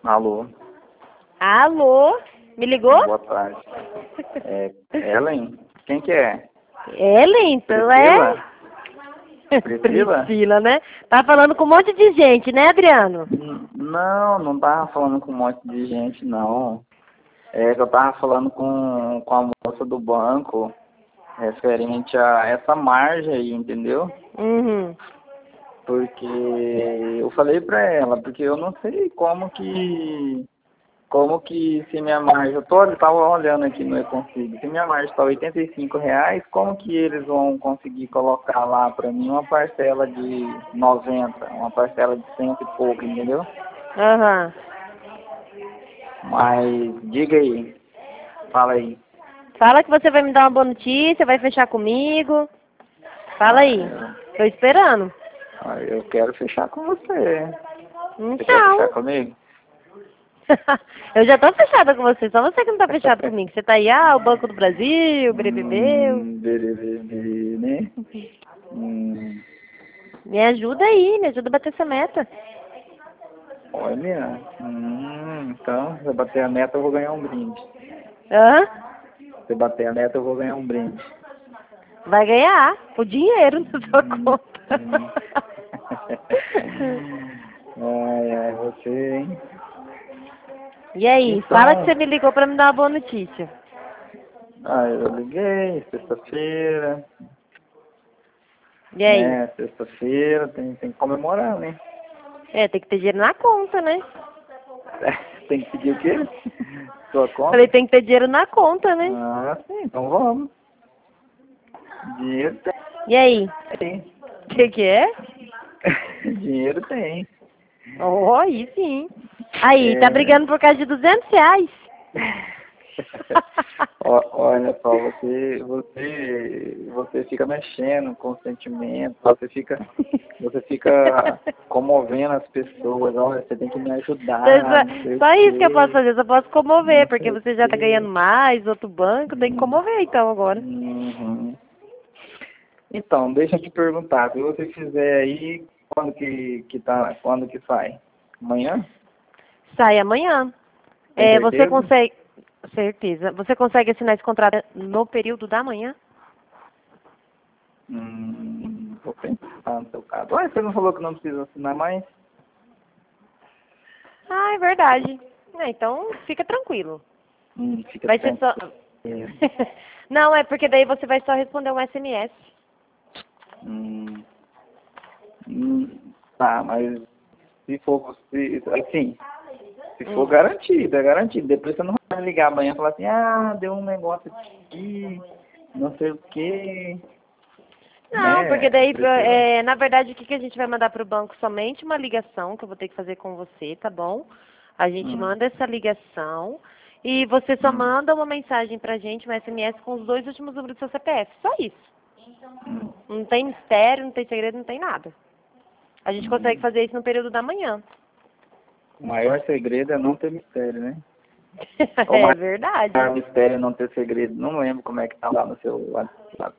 Alô, Alô? Me ligou? boa tarde. Ellen, quem que é? Ellen, então Priscila? é? Priscila? Priscila, né? Tá falando com um monte de gente, né, Adriano? Não, não tava falando com um monte de gente, não. É que eu tava falando com a moça do banco, referente a essa margem aí, entendeu? Uhum. Porque eu falei pra ela, porque eu não sei como que se minha margem, eu tava olhando aqui no E-Consigo, se minha margem está R$ 85, como que eles vão conseguir colocar lá pra mim uma parcela de 90, uma parcela de 100 e pouco, entendeu? Aham. Mas diga aí, fala aí. Fala que você vai me dar uma boa notícia, vai fechar comigo. Fala Ah, aí. Tô esperando. eu quero fechar com você. Você quer fechar Então. comigo? Eu já tô fechada com você, só você que não tá fechado comigo. Você tá aí, o Banco do Brasil, BBB. Bererê, né? Hum, Me ajuda aí, me ajuda a bater essa meta. olha, então, se eu bater a meta, eu vou ganhar um brinde. Hã? Se eu bater a meta, eu vou ganhar um brinde. Vai ganhar o dinheiro na sua conta. Ai, você, hein? E aí, fala que Então, você me ligou pra me dar uma boa notícia. eu liguei, sexta-feira, E aí? né? Sexta-feira, tem que comemorar, né? Tem que ter dinheiro na conta, né? Tem que pedir o quê? Sua Falei, conta? tem que ter dinheiro na conta, né? Ah, sim, então vamos. Dinheiro E aí? tem. O que é? Dinheiro tem. Oh, aí sim. Aí, tá É... brigando por causa de R$ 200. Olha só, você fica mexendo com o sentimento, você fica comovendo as pessoas, olha, você tem que me ajudar, não sei o Só isso que eu posso quê, fazer, eu só posso comover, não porque sei o você já tá ganhando quê. mais, outro banco, tem que Hum, comover então agora. uhum. Então, deixa eu te perguntar, se você fizer aí, quando que sai? Amanhã? Sai amanhã. Tem Você certeza? consegue. Certeza. Você consegue assinar esse contrato no período da manhã? Vou pensar no seu caso. Ué, você não falou que não precisa assinar mais? Ah, é verdade. Então fica tranquilo. Fica Vai ser só. tranquilo. Não, é porque daí você vai só responder um SMS. Hum, tá, mas se for, assim, se for garantido, é garantido. Depois você não vai ligar amanhã e falar assim, deu um negócio aqui, não sei o quê, Não, porque né, daí, Priscila? na verdade, o que que a gente vai mandar para o banco? Somente uma ligação que eu vou ter que fazer com você, tá bom? A gente Hum, manda essa ligação e você só hum, manda uma mensagem pra gente, um SMS com os 2 últimos números do seu CPF. Só isso. hum, Não tem mistério, não tem segredo, não tem nada. A gente consegue hum. fazer isso no período da manhã. O maior segredo é não ter mistério, né? O É maior verdade. mistério é não ter segredo. Não lembro como é que tá lá no seu WhatsApp.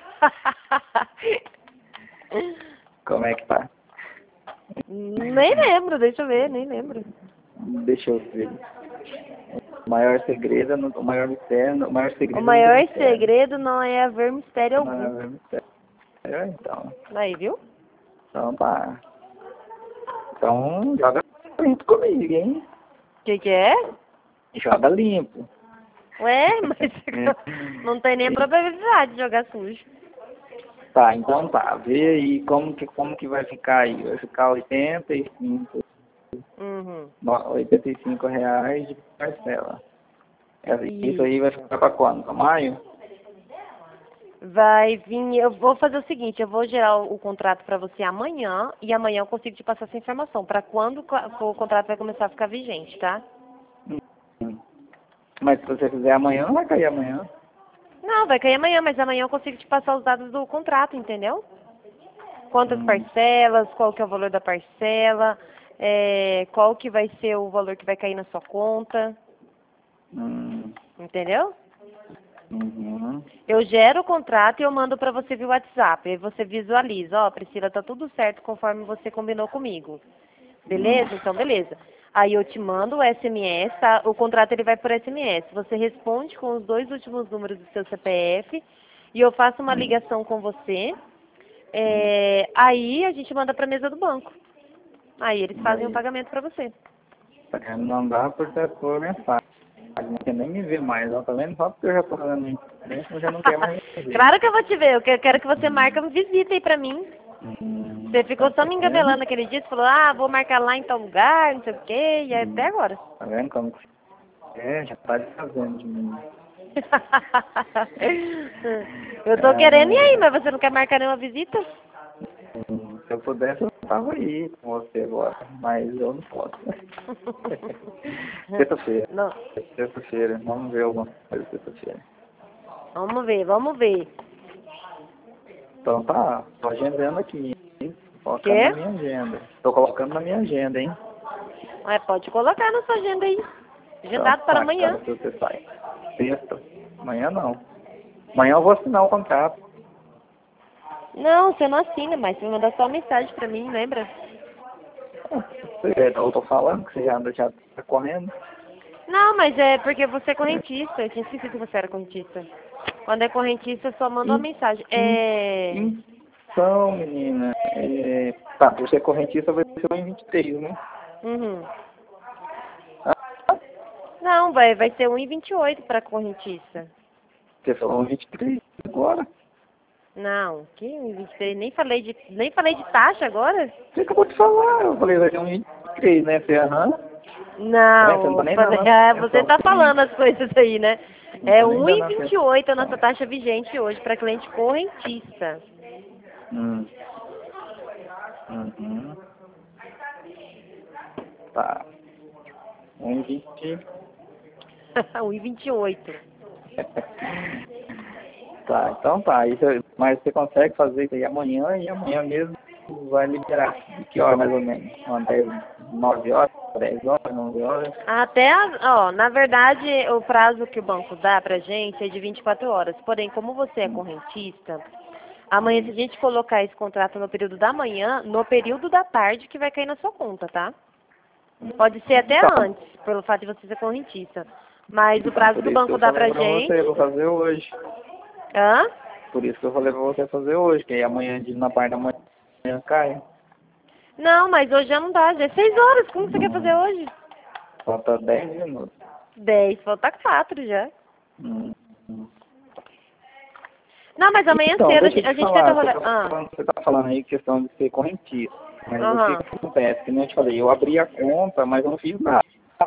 Como é que tá? Nem lembro, deixa eu ver, nem lembro. Deixa eu ver. O maior segredo, o maior mistério, o maior O segredo é não ter maior mistério. segredo não é haver mistério Não algum. é mistério, então. Aí, viu? Então tá. Então joga limpo comigo, hein? O que que é? Joga limpo. Ué, mas não tem nem probabilidade de jogar sujo. Tá, então tá. Vê aí como que vai ficar aí. Vai ficar Uhum. R$ 85 de parcela. Isso aí vai Isso. ficar para quando? Para maio? Vai vir, eu vou fazer o seguinte, eu vou gerar o contrato para você amanhã e amanhã eu consigo te passar essa informação para quando o contrato vai começar a ficar vigente, tá? Hum. Mas se você fizer amanhã, não vai cair amanhã. Não, vai cair amanhã, mas amanhã eu consigo te passar os dados do contrato, entendeu? Quantas Hum, parcelas, qual que é o valor da parcela, qual que vai ser o valor que vai cair na sua conta, hum, entendeu? uhum, Eu gero o contrato e eu mando para você via WhatsApp. Aí você visualiza, Priscila, tá tudo certo conforme você combinou comigo. hum, Beleza? Então, beleza. Aí eu te mando o SMS, tá? O contrato ele vai por SMS. Você responde com os 2 últimos números do seu CPF e eu faço uma ligação com você. Aí a gente manda para a mesa do banco. Aí eles fazem o Aí, pagamento para você. tá querendo mandar por mensagem. Não quer nem me ver mais, ó, tá vendo? Só porque eu já tô fazendo isso, eu já não quer mais me ver. Claro que eu vou te ver. Eu quero que você marque uma visita aí pra mim. Você ficou só Tá me vendo? engabelando aquele dia. Você falou, vou marcar lá em tal lugar, não sei o quê. E até agora. Tá vendo como que já tá desfazendo de mim. Eu tô querendo ir aí, mas você não quer marcar nenhuma visita? Se eu pudesse, eu tava aí com você agora, mas eu não posso. Sexta-feira. Não. Sexta-feira. Vamos ver alguma coisa sexta-feira. Vamos ver, vamos ver. Então tá, tô agendando aqui, hein? Colocando Quê? na minha agenda. Tô colocando na minha agenda, hein? Pode colocar na sua agenda aí. Então, Agendado para tá, que amanhã. hora que você sai? Sexta. Amanhã não. Amanhã eu vou assinar o contrato. Não, você não assina, mas você vai mandar só uma mensagem pra mim, lembra? Eu tô falando que você já tá correndo. Não, mas é porque você é correntista. Eu tinha esquecido que você era correntista. Quando é correntista, só manda uma mensagem. Então, menina, tá, por ser correntista vai ser em 23, né? Uhum. Ah, Não, vai ser 1,28 para correntista. você falou em 23 agora? Não, que 1,23? Nem falei de taxa agora? Você acabou de falar, eu falei, vai ser um 23, né? Você, aham. Você não Não, tá nem dando você atenção tá pra mim. falando as coisas aí, né? Não É tá nem dando 1,28 a nossa atenção. taxa vigente hoje para cliente correntista. Hum. Uhum. Tá. 1,20. 1,28. Tá, então tá. Mas você consegue fazer isso aí amanhã e amanhã mesmo vai liberar. De que hora mais ou menos? Até 9 horas, 10 horas, 11 horas? Na verdade, o prazo que o banco dá pra gente é de 24 horas. Porém, como você é correntista, amanhã, se a gente colocar esse contrato no período da manhã, no período da tarde que vai cair na sua conta, tá? Pode ser até Então, antes, pelo fato de você ser correntista. Mas o então, prazo por que o isso que banco eu dá falei pra pra você, eu vou gente... fazer hoje. Hã? Por isso que eu falei pra você fazer hoje, que aí amanhã, na parte da manhã, cai. Não, mas hoje já não dá, já é 6 horas. Como você quer fazer hoje? Falta 10 minutos. 10, falta 4 já. Hum. Não, mas amanhã Então, cedo deixa eu a te gente tenta falar, rolar... você tá falando aí questão de ser correntista, mas o que Aham. que acontece? Que nem eu te falei, eu abri a conta, mas eu não fiz nada.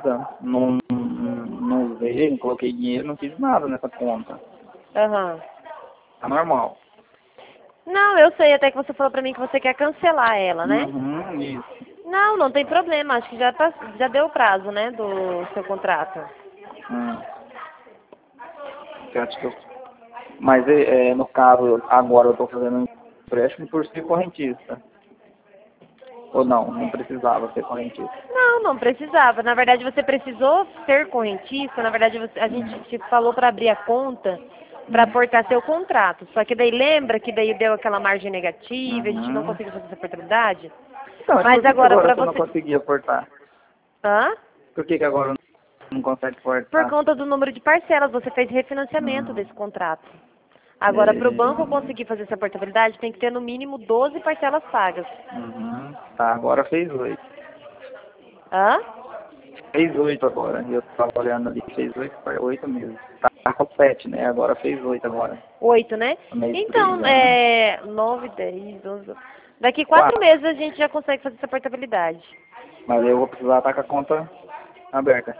Não usei, não coloquei dinheiro, não fiz nada nessa conta. Aham. Tá normal. Não, eu sei até que você falou pra mim que você quer cancelar ela, né? Uhum, isso. Não, não tem problema. Acho que já deu o prazo, né, do seu contrato. Hum. Eu acho que mas no caso, agora eu estou fazendo um empréstimo por ser correntista. Ou não, não precisava ser correntista. Não, não precisava. Na verdade, você precisou ser correntista. Na verdade, a gente te falou para abrir a conta para aportar seu contrato. Só que daí lembra que daí deu aquela margem negativa, a gente não Uhum. conseguiu fazer essa portabilidade? Então, mas Mas por que agora, agora para você não você... conseguia aportar? Hã? Por que agora não consegue Por aportar? conta do número de parcelas, você fez refinanciamento Hum. desse contrato. Agora, para o banco conseguir fazer essa portabilidade, tem que ter no mínimo 12 parcelas pagas. Uhum. Tá, agora fez 8. Hã? Fez 8 agora. Eu estava olhando ali, fez 8, foi 8 mesmo. Tá com 7, né? Agora fez 8 agora. 8, né? No mês 3, Então, aham. 9, 10, 11... Daqui 4 4. meses a gente já consegue fazer essa portabilidade. Mas eu vou precisar estar com a conta aberta.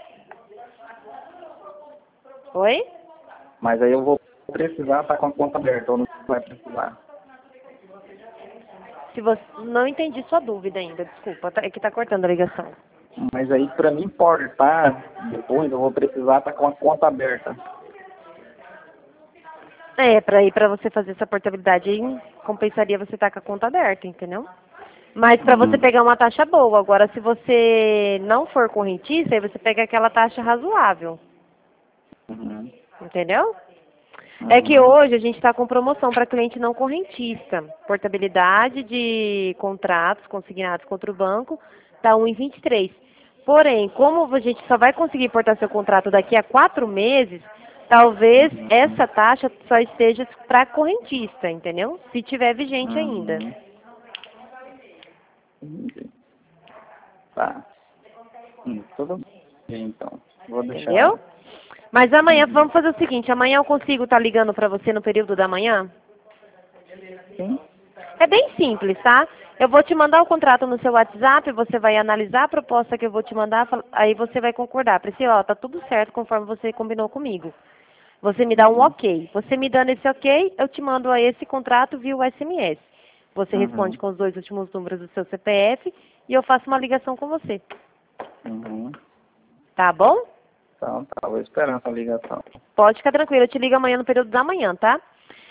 Oi? Mas aí eu vou precisar estar com a conta aberta, ou não vai precisar. Se você... Não entendi sua dúvida ainda, desculpa. É que tá cortando a ligação. Mas aí para mim importar, depois eu vou precisar estar com a conta aberta. Para você fazer essa portabilidade aí, compensaria você estar com a conta aberta, entendeu? Mas para você Uhum. pegar uma taxa boa. Agora, se você não for correntista, aí você pega aquela taxa razoável, Uhum. entendeu? É que Uhum. hoje a gente está com promoção para cliente não correntista. Portabilidade de contratos consignados contra o banco está 1,23. Porém, como a gente só vai conseguir importar seu contrato daqui a 4 meses, talvez essa taxa só esteja para correntista, entendeu? Se tiver vigente ainda. Entendi. Tá. Tudo bem, então. Vou deixar. Entendeu? Mas amanhã, vamos fazer o seguinte, amanhã eu consigo estar ligando para você no período da manhã? Sim. É bem simples, tá? Eu vou te mandar o contrato no seu WhatsApp, você vai analisar a proposta que eu vou te mandar, aí você vai concordar. Priscila, ó, tá tudo certo conforme você combinou comigo. Você me dá um ok. Você me dando esse ok, eu te mando esse contrato via o SMS. Você responde com os 2 últimos números do seu CPF e eu faço uma ligação com você. Tá bom? Então, tá. Vou esperar essa ligação. Pode ficar tranquilo, eu te ligo amanhã no período da manhã, tá?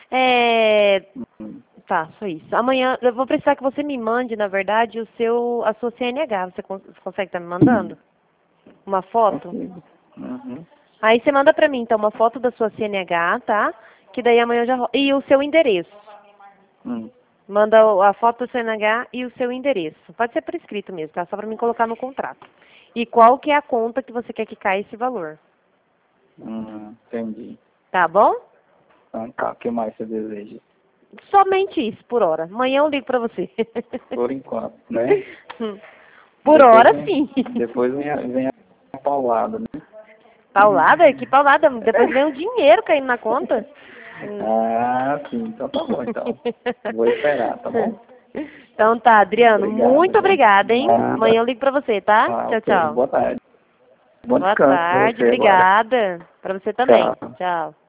Tá, só isso. Amanhã eu vou precisar que você me mande, na verdade, a sua CNH. Você consegue estar me mandando? Uma foto? Aí você manda pra mim, então, uma foto da sua CNH, tá? Que daí amanhã eu já... E o seu endereço. Manda a foto do CNH e o seu endereço. Pode ser por escrito mesmo, tá? Só pra mim colocar no contrato. E qual que é a conta que você quer que caia esse valor. Entendi. Tá bom? Então tá, o que mais você deseja? Somente isso, por hora. Amanhã eu ligo pra você. Por enquanto, né? Por Depois hora, vem, sim. Depois vem a paulada, né? Paulada? Que paulada? Depois vem o dinheiro caindo na conta. Ah, sim. Então tá bom, então. Vou esperar, tá bom? Então tá, Adriano. Obrigado, Muito obrigada, hein? Nada. Amanhã eu ligo pra você, tá? Ah, Tchau, ok. tchau. Boa tarde. Bom Boa descanso pra tarde, você agora. obrigada. Pra você também. Tchau. Tchau.